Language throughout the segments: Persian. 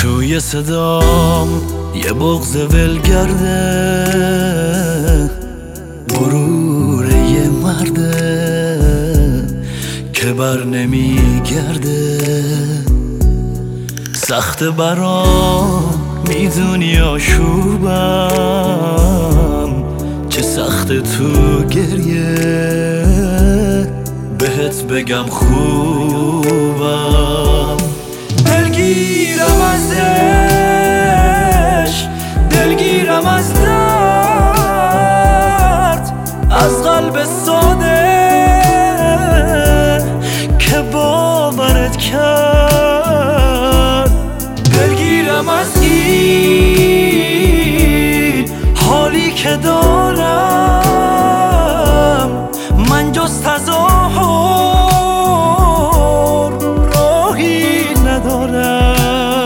توی صدام یه بغض ولگرده، غرور یه مرده که بر نمیگرده. سخت برام میدونی آشوبم، چه سخت تو گریه بهت بگم خوبم. دلگیرم ازش، دلگیرم از درد، از قلب ساده که باورت کرد. دلگیرم از این حالی که دارم، من جز تظاهر راهی ندارم.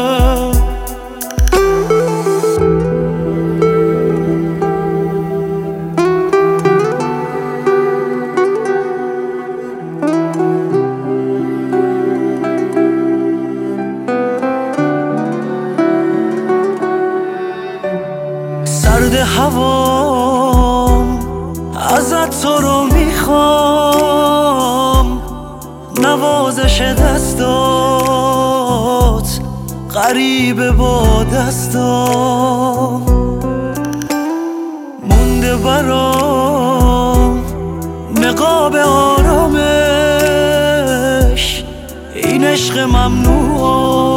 سرد هوام ازت تو رو میخوام، نوازش دستات غریبه با دستام. مونده برام نقاب آرامش، این عشق ممنوع